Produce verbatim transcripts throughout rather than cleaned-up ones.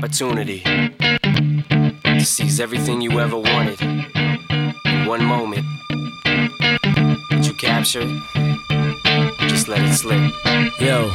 opportunity to seize everything you ever wanted in one moment. Did you capture it? Just let it slip. Yo.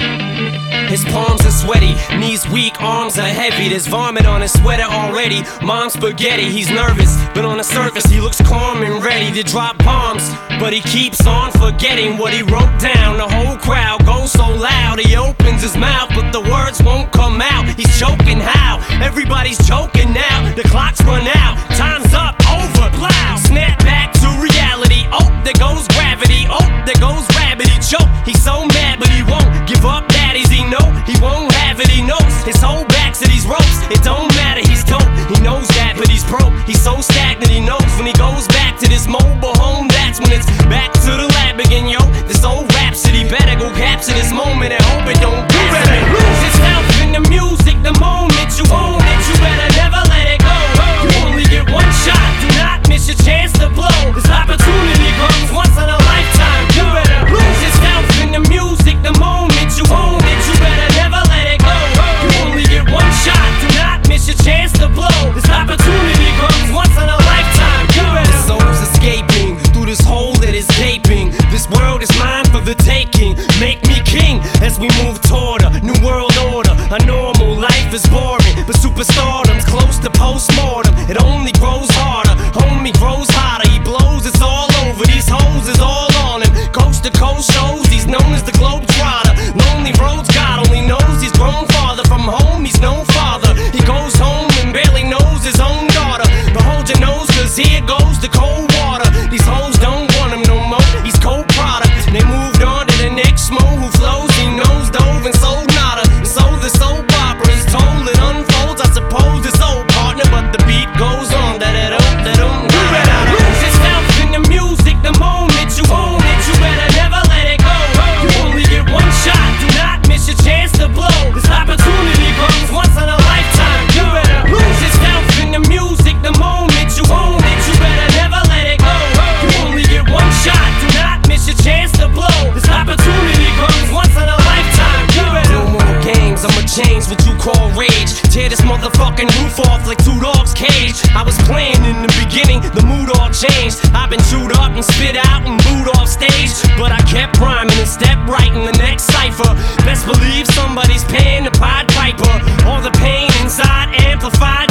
His palms are sweaty, knees weak, arms are heavy. There's vomit on his sweater already. Mom's spaghetti, he's nervous, but on the surface he looks calm and ready to drop bombs. But he keeps on forgetting what he wrote down. The whole crowd goes so loud, he opens his mouth, but the words won't come out. He's choking how? Everybody's choking now. The clock's run out, time's up, over, loud. Snap back to reality, oh, there goes gravity. Oh, there goes rabbit, he choke. He's so mad, but he won't give up. Daddies, he know he won't have it, he knows his whole back to these ropes. It don't matter, he's dope, he knows that, but he's broke. He's so stagnant, he knows when he goes back to this mobile home, that's when it's back to the lab again, yo. This old rhapsody better go capture this moment and hope it don't do it. Lose yourself in the music, the moment you own it, you better never let it go. You only get one shot, do not miss your chance to blow. This opportunity comes once in a lifetime. You better lose yourself in the music, the moment you own it, you better never let it go. You only get one shot, do not miss your chance to blow. This opportunity comes once in a lifetime. You better. The soul's escaping through this hole that is gaping. This world is mine for the taking. Make me king as we move toward a new world order. A normal life is boring, but superstardom's close to postmortem. It only grows harder, homie grows hotter. He blows, it's all over. These hoes is all on him. Coast to coast shows, he's known as the Globetrotter. Lonely roads, God only knows he's grown farther from home. He's no father. He goes home and barely knows his own daughter. But hold your nose, cause here goes the cold water. These hoes don't want him no more. He's cold product. They moved on to the next mo who flows. He knows dove and sold nada. And so the soap opera is told. It unfolds. I suppose it's old partner, but the beat goes on. That it don't, that don't. You better lose yourself in the music. The moment you own it, you better never let it go. You only get one shot. Do not miss your chance to blow. This opportunity comes once in a lifetime. You better lose yourself in the music. The moment you own it, you better never let it go. You only get one shot. Do not miss your chance to blow. This opportunity comes once in a lifetime. You better. No more games, I'ma change what you call rage. Tear this motherfucking roof off like two dogs' cage. I was playing in the beginning, the mood all changed. I've been chewed up and spit out and booed off stage, but I kept rhyming and stepped right in the next cipher. Best believe somebody's paying the Pied Piper. All the pain inside amplified.